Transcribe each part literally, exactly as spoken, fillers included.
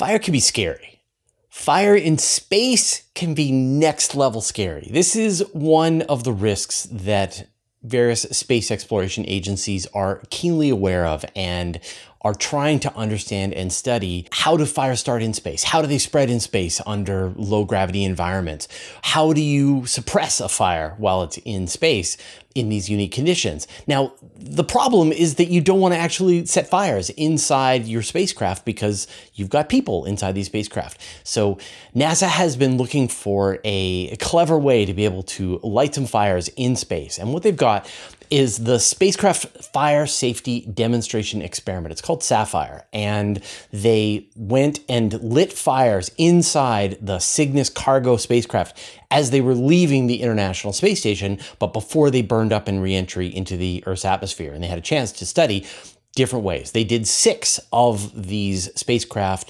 Fire can be scary. Fire in space can be next level scary. This is one of the risks that various space exploration agencies are keenly aware of and are trying to understand and study. How do fires start in space? How do they spread in space under low gravity environments? How do you suppress a fire while it's in space in these unique conditions? Now, the problem is that you don't want to actually set fires inside your spacecraft because you've got people inside these spacecraft. So NASA has been looking for a clever way to be able to light some fires in space. And what they've got is the Spacecraft Fire Safety Demonstration Experiment. It's called SAFFIRE. And they went and lit fires inside the Cygnus cargo spacecraft as they were leaving the International Space Station, but before they burned up in re-entry into the Earth's atmosphere. And they had a chance to study different ways. They did six of these spacecraft,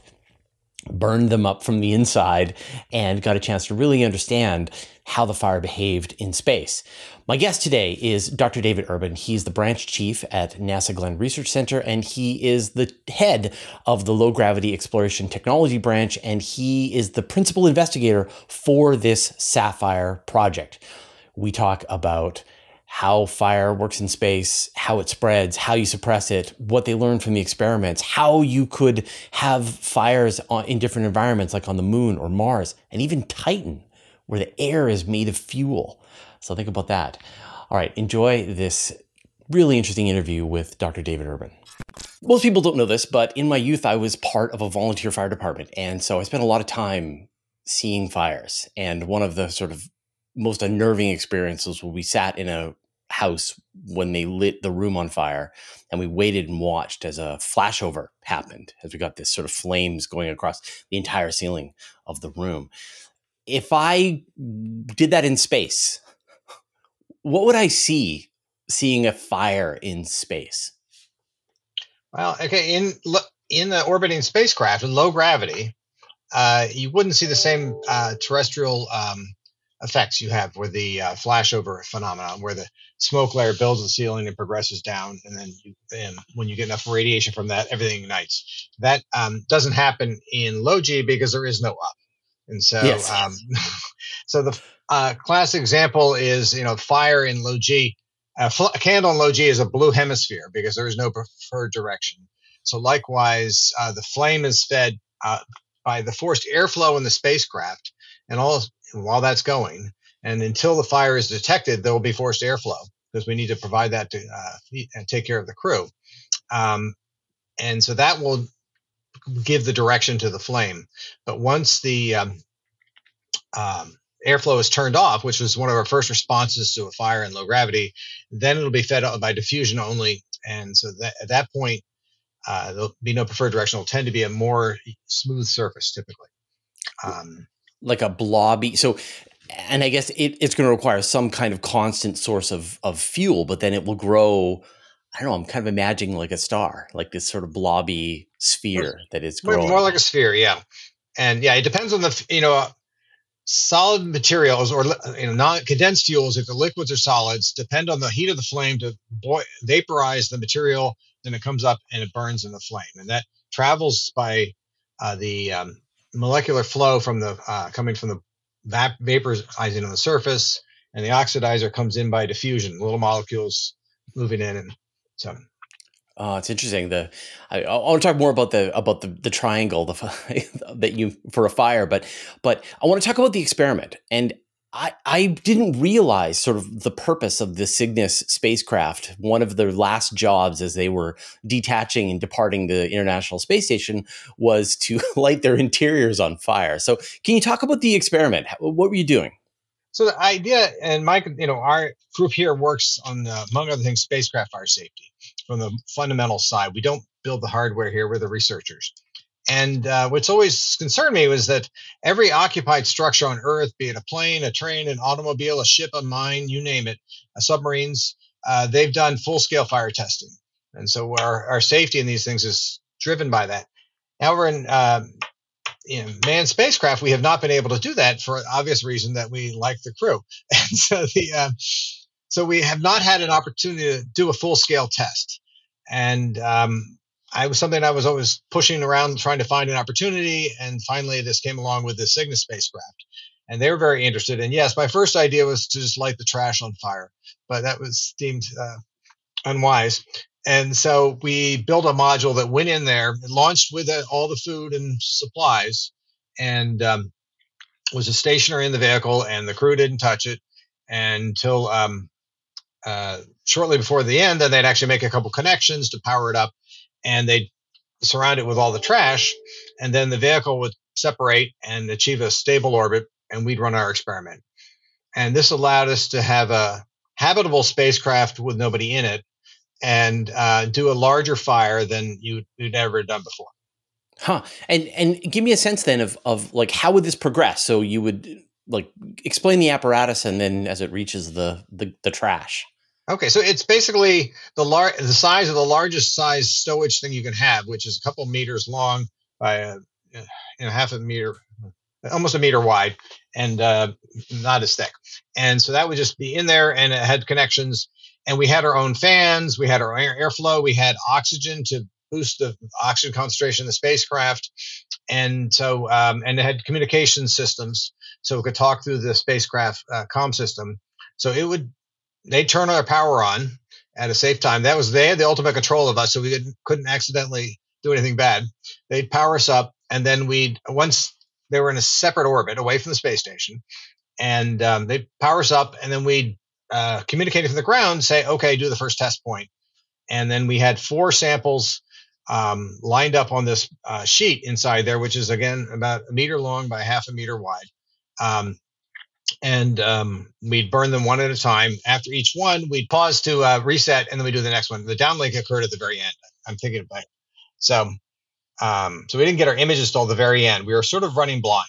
burned them up from the inside, and got a chance to really understand how the fire behaved in space. My guest today is Doctor David Urban. He's the branch chief at NASA Glenn Research Center, and he is the head of the Low Gravity Exploration Technology Branch, and he is the principal investigator for this SAFFIRE project. We talk about how fire works in space, how it spreads, how you suppress it, what they learned from the experiments, how you could have fires on, in different environments like on the moon or Mars, and even Titan, where the air is made of fuel. So think about that. All right, enjoy this really interesting interview with Doctor David Urban. Most people don't know this, but in my youth, I was part of a volunteer fire department. And so I spent a lot of time seeing fires. And one of the sort of most unnerving experiences was we sat in a house when they lit the room on fire, and we waited and watched as a flashover happened, as we got this sort of flames going across the entire ceiling of the room. If I did that in space, what would I see seeing a fire in space? Well, okay, in in the orbiting spacecraft in low gravity, uh, you wouldn't see the same uh, terrestrial um, effects you have with the uh, flashover phenomenon, where the smoke layer builds the ceiling and progresses down, and then you, and when you get enough radiation from that, everything ignites. That um, doesn't happen in low G because there is no up, and so Yes. um, so the uh, classic example is you know fire in low G. A, fl- a candle in low G is a blue hemisphere because there is no preferred direction. So likewise, uh, the flame is fed uh, by the forced airflow in the spacecraft, and all and while that's going, and until the fire is detected, there will be forced airflow because we need to provide that to uh, and take care of the crew. Um, and so that will give the direction to the flame. But once the um, um, airflow is turned off, which was one of our first responses to a fire in low gravity, then it'll be fed by diffusion only. And so that, at that point, uh, there'll be no preferred direction. It'll tend to be a more smooth surface typically. Um, like a blobby. So, and I guess it, it's going to require some kind of constant source of, of fuel, but then it will grow. I don't know. I'm kind of imagining like a star, like this sort of blobby sphere that is growing. More like a sphere, yeah. And yeah, it depends on the, you know, solid materials or you know, non-condensed fuels, if the liquids are solids, depend on the heat of the flame to boil, vaporize the material. Then it comes up and it burns in the flame. And that travels by uh, the um, molecular flow from the uh, coming from the vap- vaporizing on the surface, and the oxidizer comes in by diffusion, little molecules moving in. And so Oh, it's interesting. The I, I want to talk more about the about the the triangle the that you for a fire, but but I want to talk about the experiment. And I I didn't realize sort of the purpose of the Cygnus spacecraft. One of their last jobs as they were detaching and departing the International Space Station was to light their interiors on fire. So, can you talk about the experiment? What were you doing? So the idea, and Mike, you know, our group here works on, uh, among other things, spacecraft fire safety from the fundamental side. We don't build the hardware here. We're the researchers. And uh, what's always concerned me was that every occupied structure on Earth, be it a plane, a train, an automobile, a ship, a mine, you name it, uh, submarines, uh, they've done full-scale fire testing. And so our, our safety in these things is driven by that. However, in uh, in manned spacecraft, we have not been able to do that for an obvious reason that we like the crew. And so the uh, so we have not had an opportunity to do a full scale test. And um, I was something I was always pushing around trying to find an opportunity. And finally, this came along with the Cygnus spacecraft. And they were very interested. And yes, my first idea was to just light the trash on fire, but that was deemed uh, unwise. And so we built a module that went in there, it launched with uh, all the food and supplies, and um, was a stationary in the vehicle, and the crew didn't touch it until um, uh, shortly before the end. Then they'd actually make a couple connections to power it up, and they'd surround it with all the trash, and then the vehicle would separate and achieve a stable orbit, and we'd run our experiment. And this allowed us to have a habitable spacecraft with nobody in it, and uh, do a larger fire than you, you'd ever done before. Huh. And and give me a sense then of of like how would this progress? So you would like explain the apparatus, and then as it reaches the the, the trash. Okay, so it's basically the lar- the size of the largest size stowage thing you can have, which is a couple meters long by a, you know, half a meter, almost a meter wide, and uh, not as thick. And so that would just be in there, and it had connections. And we had our own fans, we had our air airflow, we had oxygen to boost the oxygen concentration in the spacecraft, and so um, and it had communication systems, so we could talk through the spacecraft uh, comm system. So it would they'd turn our power on at a safe time. That was they had the ultimate control of us, so we couldn't, couldn't accidentally do anything bad. They'd power us up, and then we'd once they were in a separate orbit away from the space station, and um, they'd power us up, and then we'd uh, communicate from the ground, say, okay, do the first test point. And then we had four samples um, lined up on this uh, sheet inside there, which is, again, about a meter long by half a meter wide. Um, and um, we'd burn them one at a time. After each one, we'd pause to uh, reset, and then we do the next one. The downlink occurred at the very end. I'm thinking about it. So, um, so we didn't get our images till the very end. We were sort of running blind.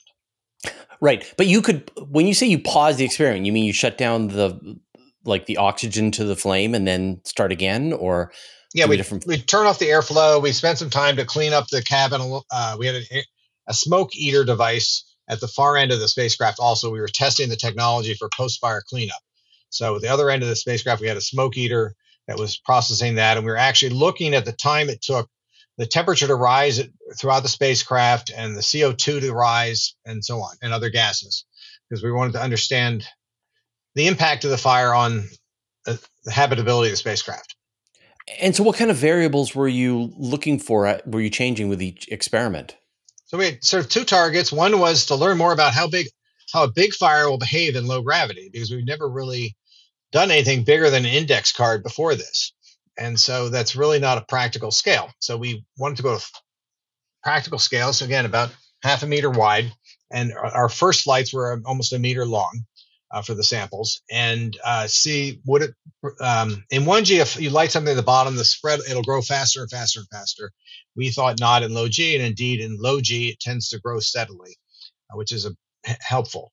Right. But you could, when you say you pause the experiment, you mean you shut down the, like the oxygen to the flame and then start again, or? Yeah, we we turn off the airflow. We spent some time to clean up the cabin. Uh, we had a, a smoke eater device at the far end of the spacecraft. Also, we were testing the technology for post-fire cleanup. So at the other end of the spacecraft, we had a smoke eater that was processing that, and we were actually looking at the time it took the temperature to rise throughout the spacecraft, and the C O two to rise, and so on, and other gases, because we wanted to understand the impact of the fire on the habitability of the spacecraft. And so what kind of variables were you looking for, were you changing with each experiment? So we had sort of two targets. One was to learn more about how big, how a big fire will behave in low gravity, because we've never really done anything bigger than an index card before this. And so that's really not a practical scale. So we wanted to go to practical scale. So again, about half a meter wide. And our first flights were almost a meter long. Uh, for the samples, and uh, see what it um, in one G. If you light something at the bottom, the spread it'll grow faster and faster and faster. We thought not in low G, and indeed in low G it tends to grow steadily, uh, which is a, helpful.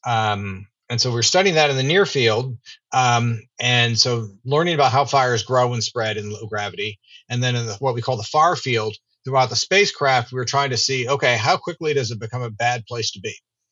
Um, and so we're studying that in the near field, um, and so learning about how fires grow and spread in low gravity, and then in the, what we call the far field throughout the spacecraft, we were trying to see, okay, how quickly does it become a bad place to be?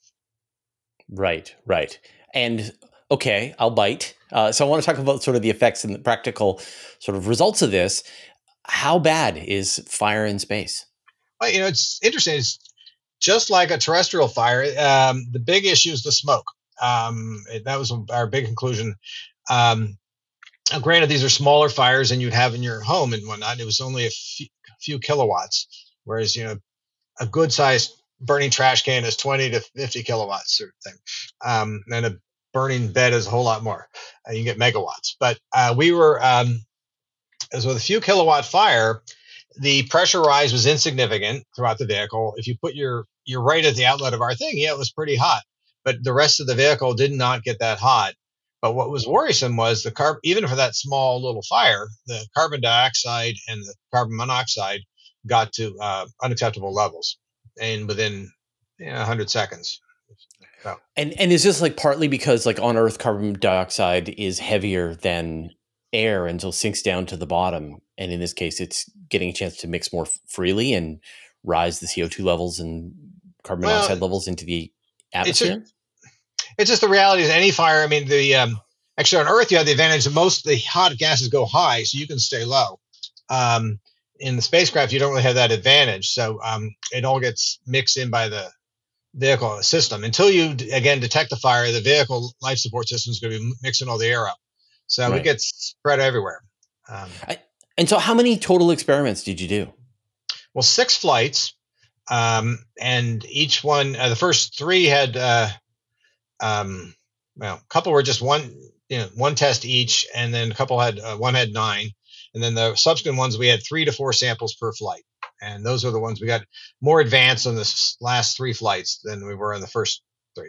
Right, right. And okay, I'll bite. Uh, so I want to talk about sort of the effects and the practical sort of results of this. How bad is fire in space? Well, you know, it's interesting. It's just like a terrestrial fire. Um, the big issue is the smoke. Um, that was our big conclusion. Um, granted, these are smaller fires than you'd have in your home and whatnot. It was only a few, few kilowatts, whereas, you know, a good sized burning trash can is twenty to fifty kilowatts sort of thing. Um, and a burning bed is a whole lot more. Uh, you can get megawatts. But uh, we were, um, as with a few kilowatt fire, the pressure rise was insignificant throughout the vehicle. If you put your, your right at the outlet of our thing, yeah, it was pretty hot. But the rest of the vehicle did not get that hot. But what was worrisome was the carb, even for that small little fire, the carbon dioxide and the carbon monoxide got to uh, unacceptable levels. And within you know, one hundred seconds. So. And and is this like partly because like on Earth, carbon dioxide is heavier than air until it sinks down to the bottom. And in this case, it's getting a chance to mix more f- freely and rise the C O two levels and carbon well, monoxide levels into the atmosphere? It's just, it's just the reality is any fire. I mean, the um, actually on Earth, you have the advantage that most of the hot gases go high, so you can stay low. Um, in the spacecraft, you don't really have that advantage. So um, it all gets mixed in by the vehicle system. Until you, again, detect the fire, the vehicle life support system is going to be mixing all the air up. So right. It gets spread everywhere. Um, I, and so how many total experiments did you do? Well, six flights. Um, and each one, uh, the first three had, uh, um, well, a couple were just one, you know, one test each. And then a couple had, uh, one had nine. And then the subsequent ones, we had three to four samples per flight. And those are the ones we got more advanced on the last three flights than we were on the first three.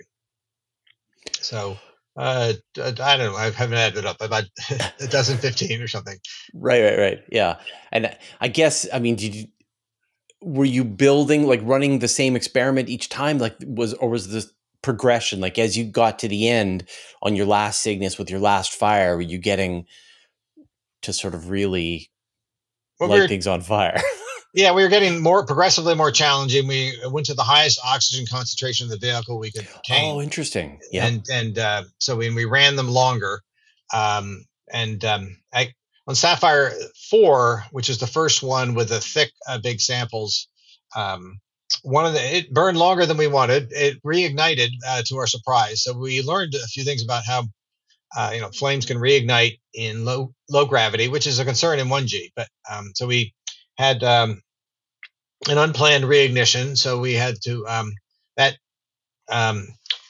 So, uh, I don't know. I haven't added it up. About a dozen, fifteen or something. Right, right, right. Yeah. And I guess, I mean, did you, were you building, like running the same experiment each time? Like was, or was this progression? Like as you got to the end on your last Cygnus with your last fire, were you getting to sort of really well, light we things on fire? Yeah, we were getting more progressively more challenging. We went to the highest oxygen concentration of the vehicle we could obtain. Oh, interesting. Yeah, and and uh, so we we ran them longer. Um, and um, I, on Sapphire four, which is the first one with the thick, uh, big samples, um, one of the it burned longer than we wanted. It reignited uh, to our surprise. So we learned a few things about how uh, you know flames can reignite in low low gravity, which is a concern in one G. But um, so we had um, an unplanned reignition, so we had to um, that um,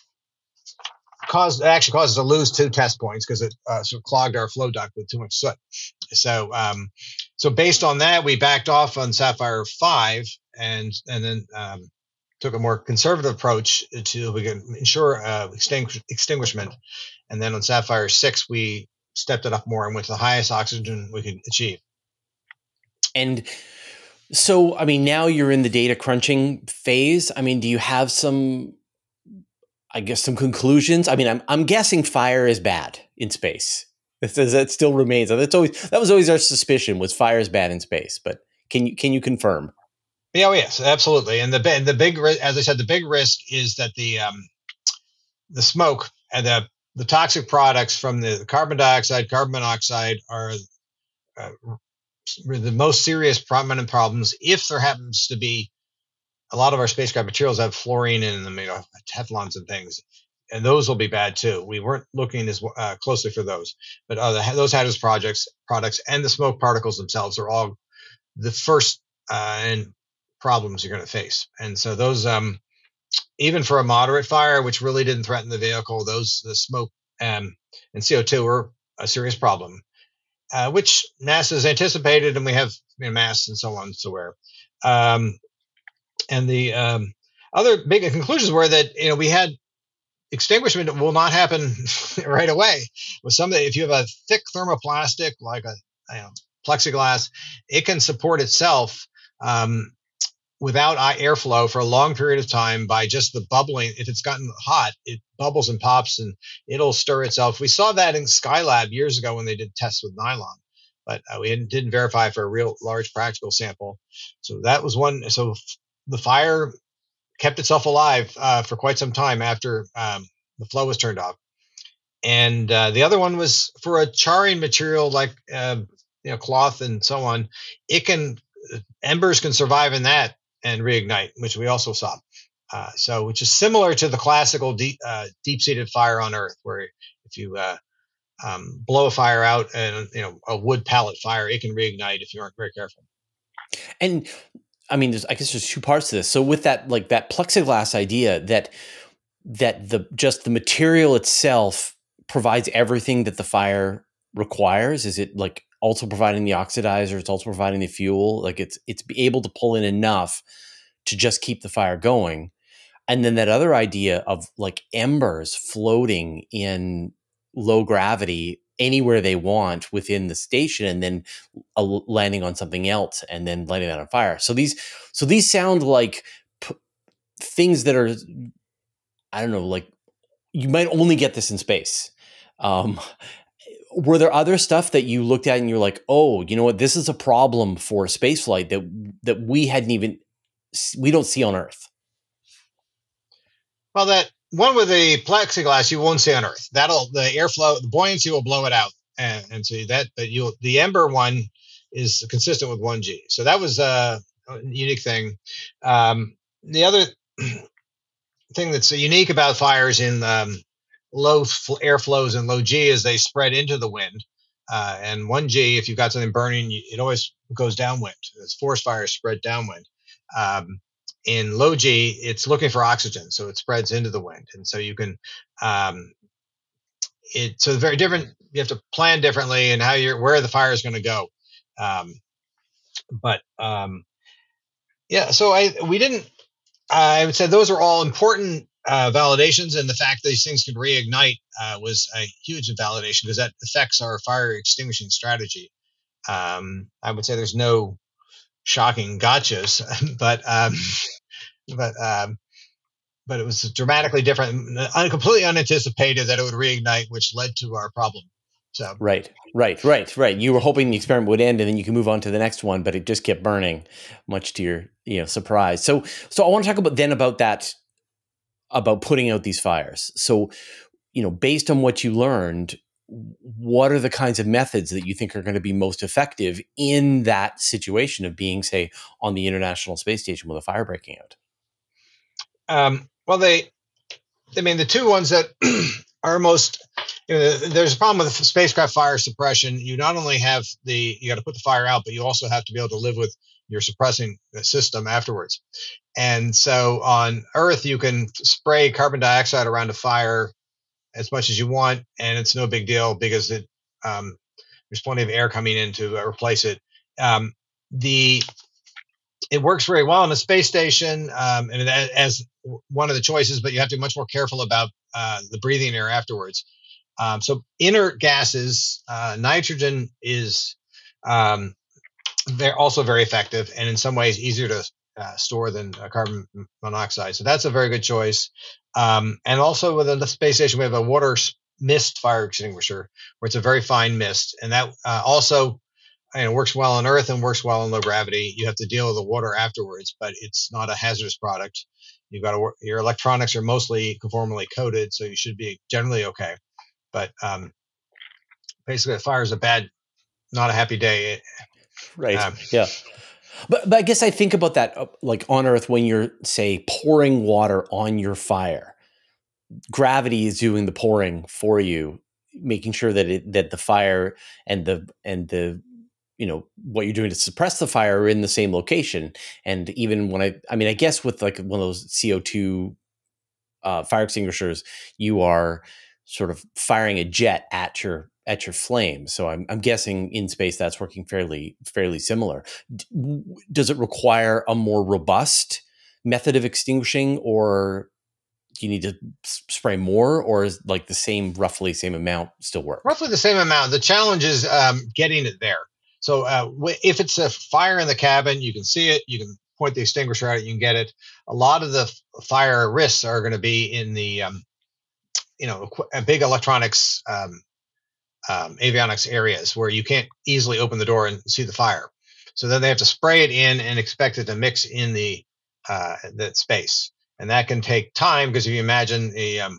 caused actually caused us to lose two test points because it uh, sort of clogged our flow duct with too much soot. So um, so based on that, we backed off on Sapphire five and and then um, took a more conservative approach to we can ensure uh, extinguish, extinguishment. And then on Sapphire six, we stepped it up more and went to the highest oxygen we could achieve. And so, I mean, now you're in the data crunching phase. I mean, do you have some, I guess, some conclusions? I mean, I'm I'm guessing fire is bad in space. That still remains. That's always that was always our suspicion, was fire is bad in space. But can you can you confirm? Yeah, oh yes, absolutely. And the and the big, as I said, the big risk is that the um, the smoke and the the toxic products from the carbon dioxide, carbon monoxide are uh, the most serious prominent problems. If there happens to be a lot of our spacecraft materials have fluorine in them, you know, Teflons and things, and those will be bad too. We weren't looking as uh, closely for those, but uh, the, those hazardous projects products and the smoke particles themselves are all the first uh, and problems you're going to face. And so those, um, even for a moderate fire, which really didn't threaten the vehicle, those the smoke um, and C O two were a serious problem, uh, which NASA has anticipated, and we have you know, masks and so on to wear. Um, and the um, other big conclusions were that you know we had extinguishment will not happen right away. With some, if you have a thick thermoplastic like a you know, plexiglass, it can support itself um, without airflow for a long period of time by just the bubbling. If it's gotten hot, it bubbles and pops and it'll stir itself. We saw that in Skylab years ago when they did tests with nylon, but uh, we didn't, didn't verify for a real large practical sample. So that was one. So the fire kept itself alive uh, for quite some time after um, the flow was turned off. And uh, the other one was for a charring material like uh, you know cloth and so on. It can embers can survive in that and reignite, which we also saw. Uh, so, which is similar to the classical deep, uh, deep-seated fire on Earth, where if you uh, um, blow a fire out and you know a wood pellet fire, it can reignite if you aren't very careful. And I mean, there's, I guess there's two parts to this. So, with that, like that plexiglass idea, that that the just the material itself provides everything that the fire requires. Is it like also providing the oxidizer? It's also providing the fuel. Like it's it's able to pull in enough to just keep the fire going. And then that other idea of like embers floating in low gravity anywhere they want within the station, and then uh, landing on something else, and then lighting that on fire. So these so these sound like p- things that are, I don't know, like you might only get this in space. Um, were there other stuff that you looked at and you're like, oh, you know what, this is a problem for spaceflight that that we hadn't even, we don't see on Earth? Well, that one with the plexiglass you won't see on Earth. That'll the airflow, the buoyancy will blow it out, and, and so that. But you, the ember one is consistent with one G. So that was a unique thing. Um, the other thing that's unique about fires in um, low air flows and low G is they spread into the wind. Uh, and one G, if you've got something burning, it always goes downwind. As forest fires spread downwind. Um, in low G, it's looking for oxygen, so it spreads into the wind. And so you can, um, it so very different. You have to plan differently and how you're where the fire is going to go. Um, but um, yeah, so I we didn't. I would say those are all important uh, validations, and the fact that these things can reignite uh, was a huge validation because that affects our fire extinguishing strategy. Um, I would say there's no shocking gotchas, but um, but um, but it was dramatically different, completely unanticipated that it would reignite, which led to our problem. So right, right, right, right. You were hoping the experiment would end and then you can move on to the next one, but it just kept burning, much to your you know surprise. So, so I want to talk about then about that, about putting out these fires. So, you know, based on what you learned, what are the kinds of methods that you think are going to be most effective in that situation of being, say, on the International Space Station with a fire breaking out? Um, well, they, I mean, the two ones that are most, you know, there's a problem with spacecraft fire suppression. You not only have the, you got to put the fire out, but you also have to be able to live with your suppressing system afterwards. And so on Earth, you can spray carbon dioxide around a fire as much as you want, and it's no big deal because it, um, there's plenty of air coming in to replace it. Um, the It works very well on a space station, um, and as one of the choices, but you have to be much more careful about uh, the breathing air afterwards. Um, so inert gases, uh, nitrogen is um, they're also very effective, and in some ways easier to uh, store than uh, carbon monoxide. So that's a very good choice. Um, and also within the space station, we have a water mist fire extinguisher, where it's a very fine mist, and that uh, also you know, works well on Earth and works well in low gravity. You have to deal with the water afterwards, but it's not a hazardous product. You've got to work, your electronics are mostly conformally coated, so you should be generally okay. But um, basically, a fire is a bad, not a happy day. Right. Um, yeah. But, but I guess I think about that, like on Earth, when you're, say, pouring water on your fire, gravity is doing the pouring for you, making sure that it, that the fire and the, and the, you know, what you're doing to suppress the fire are in the same location. And even when I, I mean, I guess with like one of those C O two uh, fire extinguishers, you are sort of firing a jet at your, at your flame. So I'm, I'm guessing in space that's working fairly, fairly similar. D- does it require a more robust method of extinguishing, or do you need to spray more, or is like the same, roughly same amount still work? Roughly the same amount. The challenge is um, getting it there. So uh, if it's a fire in the cabin, you can see it, you can point the extinguisher at it, you can get it. A lot of the fire risks are going to be in the, um, you know, big electronics, um, um, avionics areas where you can't easily open the door and see the fire. So then they have to spray it in and expect it to mix in the uh, that space, and that can take time because if you imagine a um,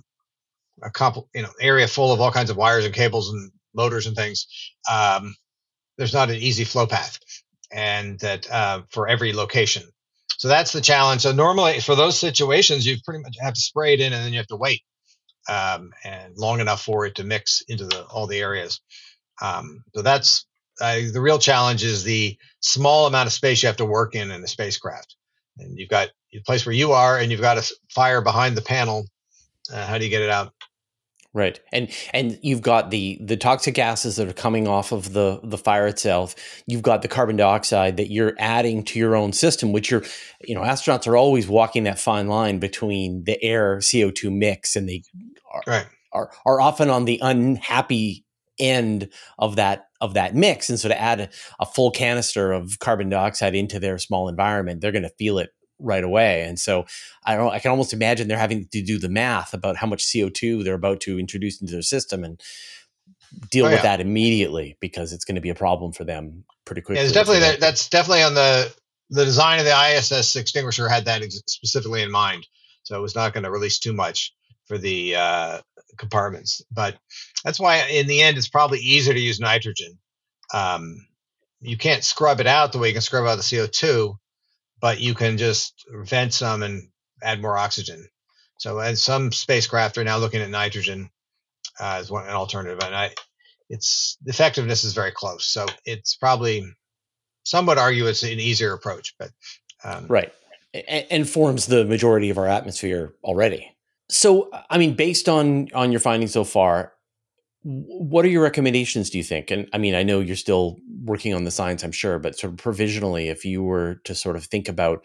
a comp- you know area full of all kinds of wires and cables and motors and things, um, there's not an easy flow path, and that uh, for every location. So that's the challenge. So normally for those situations, you pretty much have to spray it in, and then you have to wait um, and long enough for it to mix into the, all the areas. Um, so that's uh, the real challenge is the small amount of space you have to work in in a spacecraft. And you've got the place where you are, and you've got a fire behind the panel. Uh, how do you get it out? Right. And and you've got the the toxic gases that are coming off of the the fire itself. You've got the carbon dioxide that you're adding to your own system, which you're, you know, astronauts are always walking that fine line between the air C O two mix, and they are, right. are, are often on the unhappy end of that of that mix. And so to add a, a full canister of carbon dioxide into their small environment, they're going to feel it right away. And so I don't know, I can almost imagine they're having to do the math about how much C O two they're about to introduce into their system and deal oh, with yeah. that immediately, because it's going to be a problem for them pretty quickly. Yeah, it's definitely that, that's definitely on the the design of the I S S extinguisher had that ex- specifically in mind. So it was not going to release too much for the uh, compartments. But that's why in the end, it's probably easier to use nitrogen. Um, you can't scrub it out the way you can scrub out the C O two, but you can just vent some and add more oxygen. So, and some spacecraft are now looking at nitrogen uh, as one an alternative, and I, its the effectiveness is very close. So, it's probably some would argue it's an easier approach, but um, right, and, and forms the majority of our atmosphere already. So, I mean, based on on your findings so far, what are your recommendations, do you think? And I mean, I know you're still working on the science, I'm sure, but sort of provisionally, if you were to sort of think about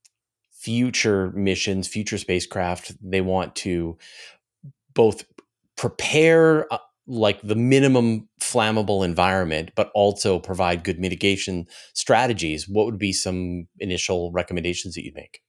future missions, future spacecraft, they want to both prepare uh, like the minimum flammable environment, but also provide good mitigation strategies. What would be some initial recommendations that you'd make?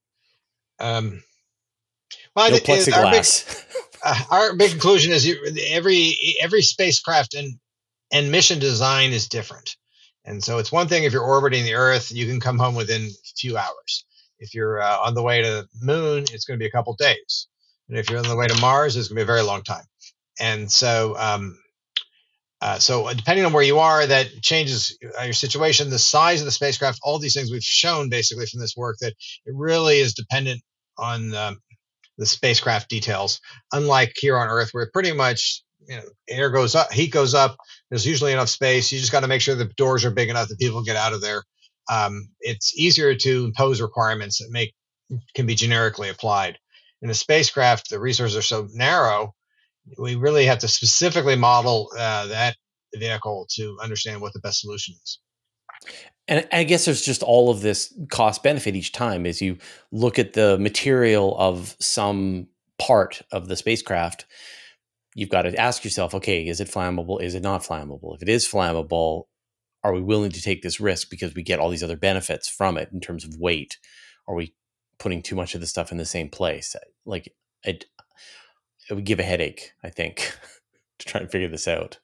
Um, well, No th- our big, plexiglass. uh, our big conclusion is you, every every spacecraft and and mission design is different. And so it's one thing if you're orbiting the Earth, you can come home within a few hours. If you're uh, on the way to the moon, it's going to be a couple days. And if you're on the way to Mars, it's going to be a very long time. And so, um, uh, so depending on where you are, that changes uh, your situation, the size of the spacecraft, all these things we've shown basically from this work that it really is dependent on um, the spacecraft details. Unlike here on Earth, where pretty much you know air goes up, heat goes up. There's usually enough space. You just got to make sure the doors are big enough that people get out of there. Um, it's easier to impose requirements that make can be generically applied. In a spacecraft, the resources are so narrow, we really have to specifically model uh, that vehicle to understand what the best solution is. And I guess there's just all of this cost benefit each time as you look at the material of some part of the spacecraft. You've got to ask yourself, okay, is it flammable? Is it not flammable? If it is flammable, are we willing to take this risk because we get all these other benefits from it in terms of weight? Are we putting too much of the stuff in the same place? Like it, it would give a headache, I think, to try and figure this out.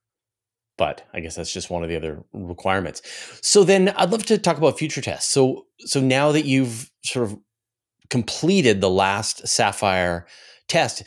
But I guess that's just one of the other requirements. So then I'd love to talk about future tests. So so now that you've sort of completed the last Sapphire test,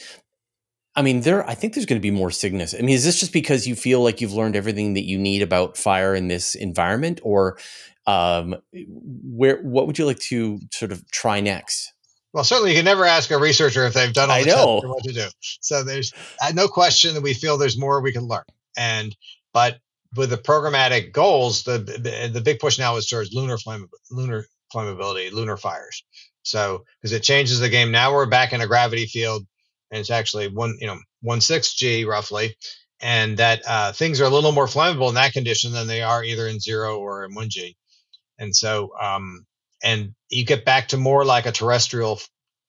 I mean, there I think there's going to be more Cygnus. I mean, is this just because you feel like you've learned everything that you need about fire in this environment, or um, where what would you like to sort of try next? Well, certainly you can never ask a researcher if they've done all I the tests know. and what to do. So there's uh, no question that we feel there's more we can learn. And but with the programmatic goals, the the, the big push now is towards lunar flame, lunar flammability, lunar fires. So because it changes the game. Now we're back in a gravity field, and it's actually one you know one six G roughly, and that uh, things are a little more flammable in that condition than they are either in zero or in one G. And so um, and you get back to more like a terrestrial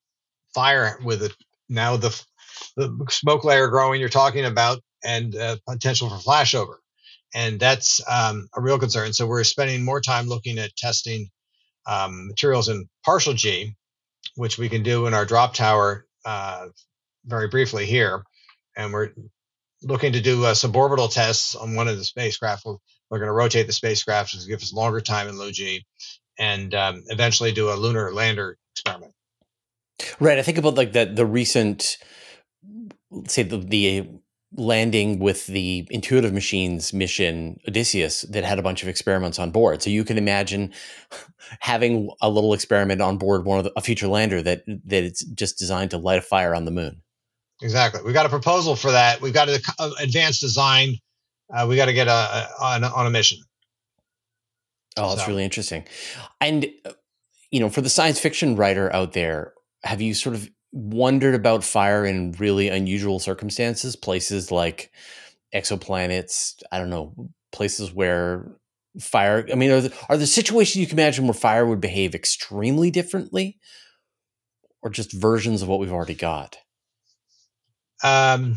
fire with it now the the smoke layer growing you're talking about and uh, potential for flashover, and that's um, a real concern. So we're spending more time looking at testing um, materials in partial G, which we can do in our drop tower uh, very briefly here, and we're looking to do uh, suborbital tests on one of the spacecraft. We're, we're going to rotate the spacecraft to give us longer time in low G, and um, eventually do a lunar lander experiment. Right. I think about like that the recent, say the the landing with the Intuitive Machines mission Odysseus that had a bunch of experiments on board. So you can imagine having a little experiment on board one of the, a future lander that that it's just designed to light a fire on the moon. Exactly. We've got a proposal for that. We've got an advanced design. Uh, we got to get a, a on, on a mission. Oh, that's so. Really interesting. And you know, for the science fiction writer out there, have you sort of wondered about fire in really unusual circumstances, places like exoplanets, I don't know, places where fire, I mean, are there, are there situations you can imagine where fire would behave extremely differently, or just versions of what we've already got? Um,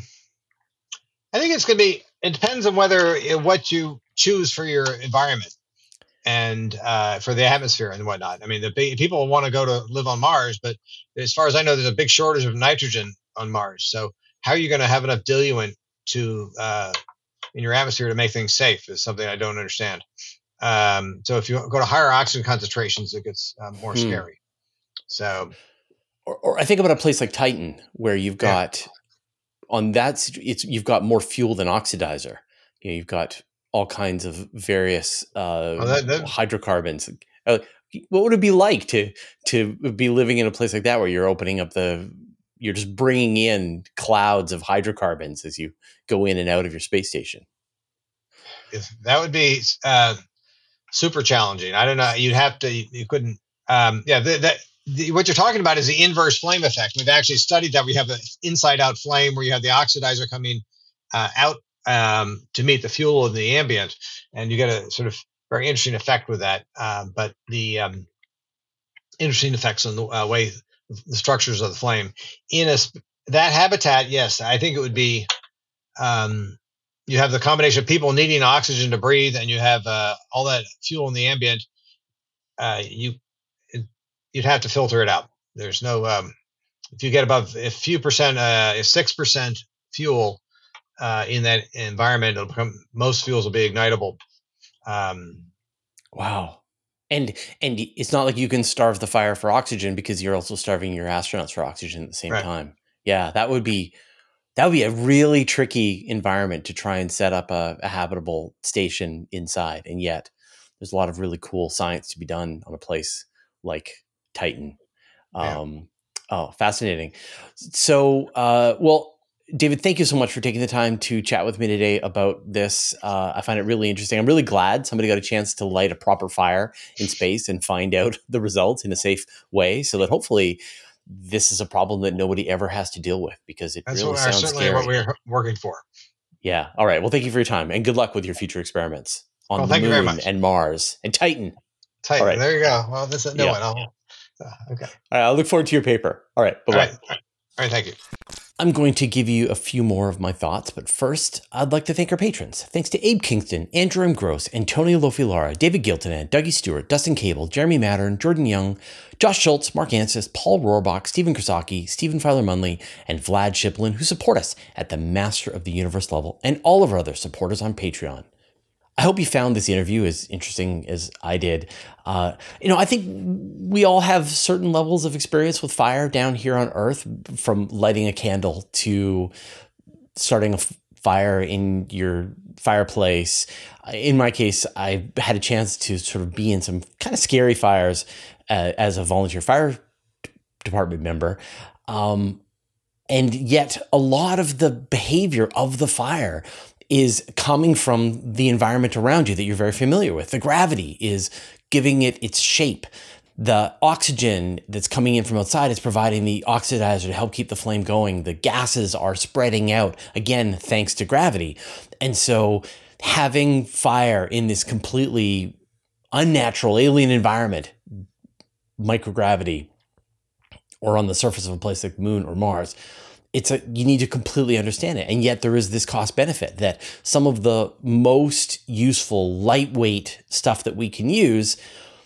I think it's going to be, it depends on whether what you choose for your environment and uh, for the atmosphere and whatnot. I mean, the big, people want to go to live on Mars, but as far as I know, there's a big shortage of nitrogen on Mars. So how are you going to have enough diluent to uh, in your atmosphere to make things safe is something I don't understand. Um, so if you go to higher oxygen concentrations, it gets um, more hmm. scary. So, or, or I think about a place like Titan, where you've got yeah. on that, it's you've got more fuel than oxidizer. You know, you've got all kinds of various uh, Well, that, that, hydrocarbons. Uh, what would it be like to to be living in a place like that where you're opening up the, you're just bringing in clouds of hydrocarbons as you go in and out of your space station? that would be uh, super challenging. I don't know. You'd have to. You, you couldn't. Um, yeah. The, that the, what you're talking about is the inverse flame effect. We've actually studied that. We have an inside-out flame where you have the oxidizer coming uh, out um, to meet the fuel in the ambient, and you get a sort of very interesting effect with that. Um, but the um, interesting effects on the uh, way the structures of the flame in a that habitat. Yes, I think it would be. Um, you have the combination of people needing oxygen to breathe, and you have uh, all that fuel in the ambient. Uh, you you'd have to filter it out. There's no um, if you get above a few percent, uh, if six percent fuel uh, in that environment, it'll become, most fuels will be ignitable. Um, wow. And and it's not like you can starve the fire for oxygen, because you're also starving your astronauts for oxygen at the same right. time. Yeah, that would be that would be a really tricky environment to try and set up a, a habitable station inside. And yet, there's a lot of really cool science to be done on a place like Titan. Yeah. Um, oh, fascinating. So, uh, well. David, thank you so much for taking the time to chat with me today about this. Uh, I find it really interesting. I'm really glad somebody got a chance to light a proper fire in space and find out the results in a safe way, so that hopefully this is a problem that nobody ever has to deal with, because it That's really what, sounds certainly scary. what we're working for. Yeah. All right. Well, thank you for your time, and good luck with your future experiments on well, the thank moon you very much. and Mars and Titan. Titan. All right. There you go. Well, this is no yeah. one. I'll, uh, okay. All right. I look forward to your paper. All right. Bye-bye. All right. All right. Thank you. I'm going to give you a few more of my thoughts, but first, I'd like to thank our patrons. Thanks to Abe Kingston, Andrew M. Gross, Antonio Lofilara, David Giltonan, Dougie Stewart, Dustin Cable, Jeremy Mattern, Jordan Young, Josh Schultz, Mark Ansis, Paul Rohrbach, Stephen Krasaki, Stephen Filer-Munley, and Vlad Shiplin, who support us at the Master of the Universe level, and all of our other supporters on Patreon. I hope you found this interview as interesting as I did. Uh, you know, I think we all have certain levels of experience with fire down here on Earth, from lighting a candle to starting a f- fire in your fireplace. In my case, I had a chance to sort of be in some kind of scary fires uh, as a volunteer fire department member. Um, and yet a lot of the behavior of the fire is coming from the environment around you that you're very familiar with. The gravity is giving it its shape. The oxygen that's coming in from outside is providing the oxidizer to help keep the flame going. The gases are spreading out, again, thanks to gravity. And so having fire in this completely unnatural, alien environment, microgravity, or on the surface of a place like the moon or Mars, it's a, you need to completely understand it. And yet there is this cost benefit that some of the most useful, lightweight stuff that we can use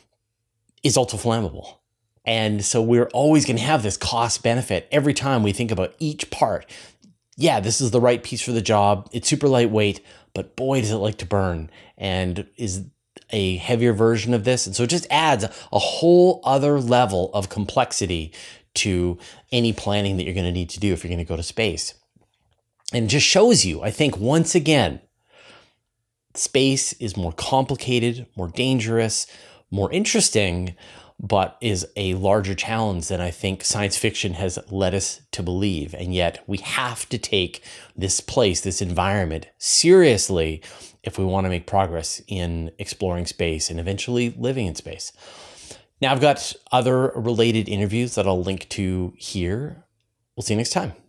is ultra flammable. And so we're always going to have this cost benefit every time we think about each part. Yeah, this is the right piece for the job. It's super lightweight, but boy, does it like to burn, and is a heavier version of this. And so it just adds a whole other level of complexity to any planning that you're going to need to do if you're going to go to space. And it just shows you, I think, once again, space is more complicated, more dangerous, more interesting, but is a larger challenge than I think science fiction has led us to believe. And yet we have to take this place, this environment, seriously if we want to make progress in exploring space and eventually living in space. Now, I've got other related interviews that I'll link to here. We'll see you next time.